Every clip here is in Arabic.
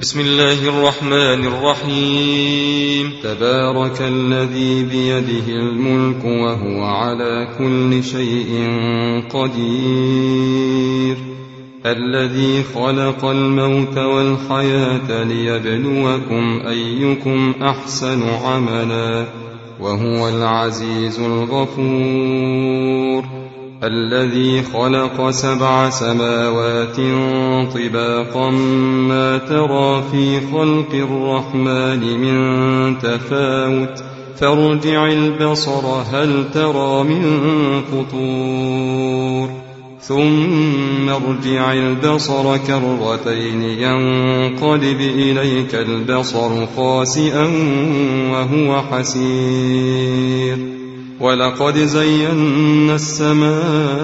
بسم الله الرحمن الرحيم. تبارك الذي بيده الملك وهو على كل شيء قدير، الذي خلق الموت والحياة ليبلوكم أيكم أحسن عملا، وهو العزيز الغفور. الذي خلق 7 سماوات طباقا ما ترى في خلق الرحمن من تفاوت، فارجع البصر هل ترى من فطور، ثم ارجع البصر كرتين ينقلب إليك البصر خاسئا وهو حسير. ولقد زينا السماء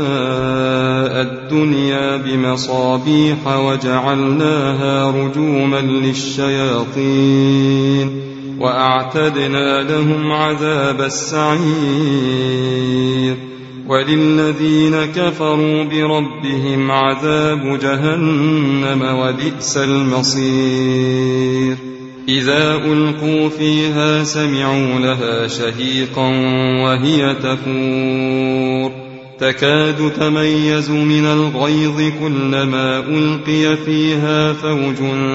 الدنيا بمصابيح وجعلناها رجوما للشياطين، وأعتدنا لهم عذاب السعير. وللذين كفروا بربهم عذاب جهنم وبئس المصير. إذا ألقوا فيها سمعوا لها شهيقا وهي تفور، تكاد تميز من الغيظ كلما ألقي فيها فوج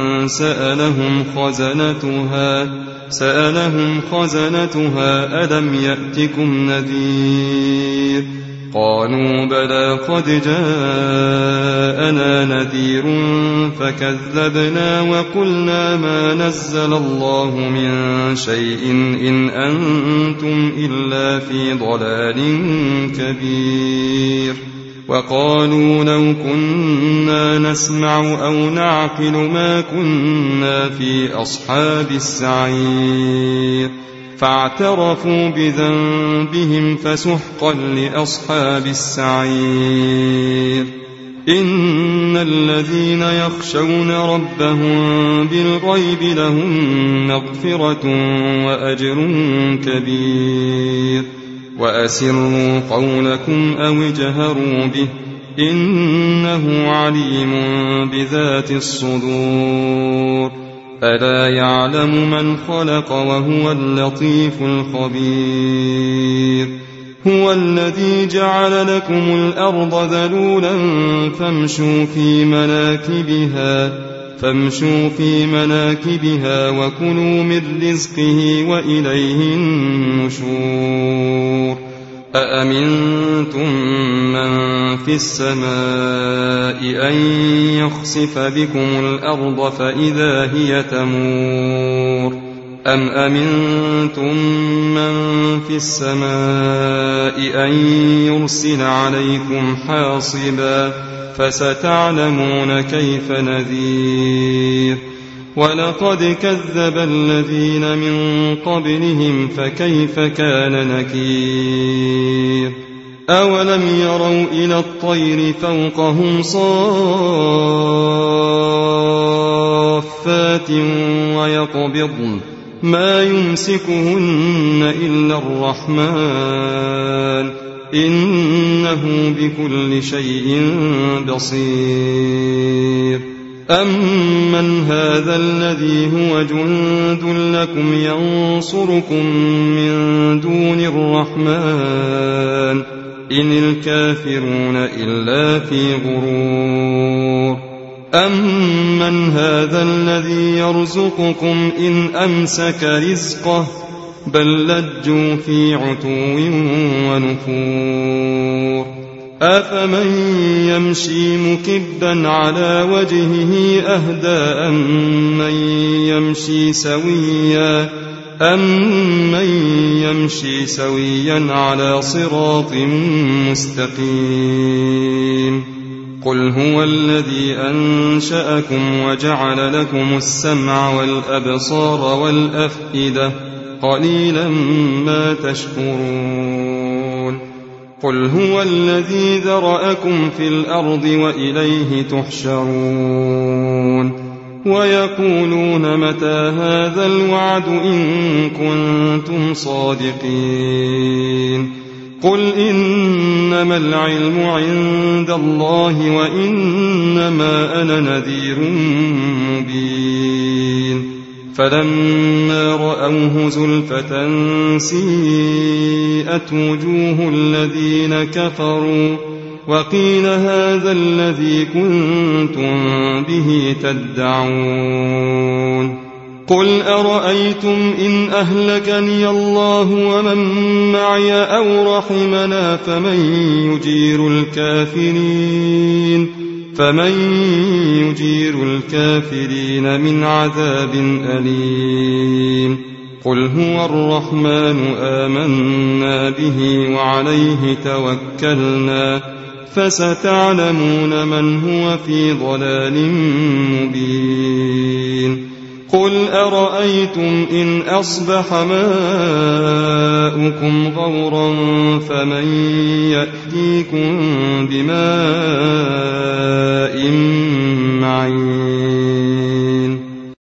سألهم خزنتها ألم يأتكم نذير؟ قالوا بلى قد جاءنا نذير فكذبنا وقلنا ما نزل الله من شيء إن أنتم إلا في ضلال كبير. وقالوا لو كنا نسمع أو نعقل ما كنا في أصحاب السعير. فاعترفوا بذنبهم فسحقا لأصحاب السعير. إن الذين يخشون ربهم بالغيب لهم مغفرة وأجر كبير. وأسروا قولكم أو اجهروا به إنه عليم بذات الصدور. ألا يعلم من خلق وهو اللطيف الخبير. هو الذي جعل لكم الأرض ذلولا فامشوا في مناكبها وكلوا من رزقه وإليه النشور. أأمنتم من في السماء أن يخسف بكم الأرض فإذا هي تمور، أم أمنتم من في السماء أن يرسل عليكم حاصبا فستعلمون كيف نذير. ولقد كذب الذين من قبلهم فكيف كان نكير. أولم يروا إلى الطير فوقهم صافات ويقبضن ما يمسكهن إلا الرحمن إنه بكل شيء بصير. أمن هذا الذي هو جند لكم ينصركم من دون الرحمن إن الكافرون إلا في غرور. أمن هذا الذي يرزقكم إن أمسك رزقه بل لجوا في عتو ونفور. أفمن يمشي مكبا على وجهه أهدى أمن يمشي سويا على صراط مستقيم. قل هو الذي أنشأكم وجعل لكم السمع والأبصار والأفئدة قليلا ما تشكرون. قل هو الذي ذرأكم في الأرض وإليه تحشرون. ويقولون متى هذا الوعد إن كنتم صادقين. قل إنما العلم عند الله وإنما أنا نذير مبين. فلما رأوه زلفة سيئت وجوه الذين كفروا وقيل هذا الذي كنتم به تدعون قل أرأيتم إن أهلكني الله ومن معي أو رحمنا فمن يجير الكافرين من عذاب أليم قل هو الرحمن آمنا به وعليه توكلنا فستعلمون من هو في ضلال مبين قل أرأيتم إن أصبح ماؤكم غورا فمن يأتيكم بماء معين